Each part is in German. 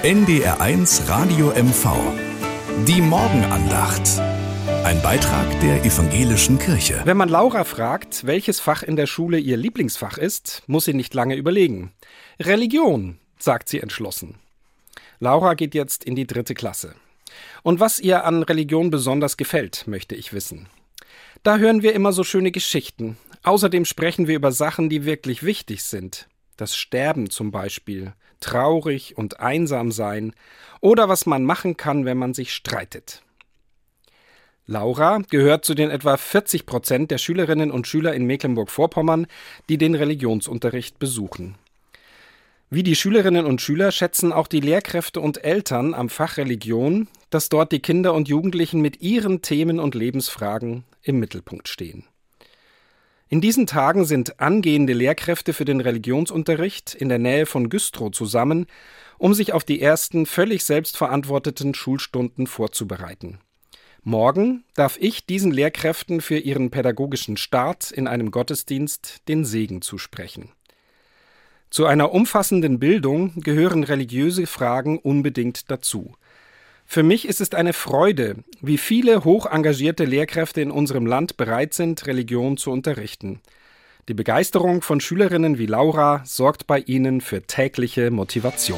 NDR1 Radio MV. Die Morgenandacht. Ein Beitrag der Evangelischen Kirche. Wenn man Laura fragt, welches Fach in der Schule ihr Lieblingsfach ist, muss sie nicht lange überlegen. Religion, sagt sie entschlossen. Laura geht jetzt in die 3. Klasse. Und was ihr an Religion besonders gefällt, möchte ich wissen. Da hören wir immer so schöne Geschichten. Außerdem sprechen wir über Sachen, die wirklich wichtig sind. Das Sterben zum Beispiel, traurig und einsam sein oder was man machen kann, wenn man sich streitet. Laura gehört zu den etwa 40% der Schülerinnen und Schüler in Mecklenburg-Vorpommern, die den Religionsunterricht besuchen. Wie die Schülerinnen und Schüler schätzen auch die Lehrkräfte und Eltern am Fach Religion, dass dort die Kinder und Jugendlichen mit ihren Themen und Lebensfragen im Mittelpunkt stehen. In diesen Tagen sind angehende Lehrkräfte für den Religionsunterricht in der Nähe von Güstrow zusammen, um sich auf die ersten völlig selbstverantworteten Schulstunden vorzubereiten. Morgen darf ich diesen Lehrkräften für ihren pädagogischen Start in einem Gottesdienst den Segen zusprechen. Zu einer umfassenden Bildung gehören religiöse Fragen unbedingt dazu. Für mich ist es eine Freude, wie viele hoch engagierte Lehrkräfte in unserem Land bereit sind, Religion zu unterrichten. Die Begeisterung von Schülerinnen wie Laura sorgt bei ihnen für tägliche Motivation.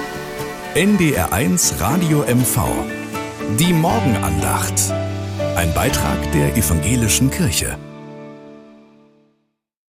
NDR1 Radio MV. Die Morgenandacht. Ein Beitrag der Evangelischen Kirche.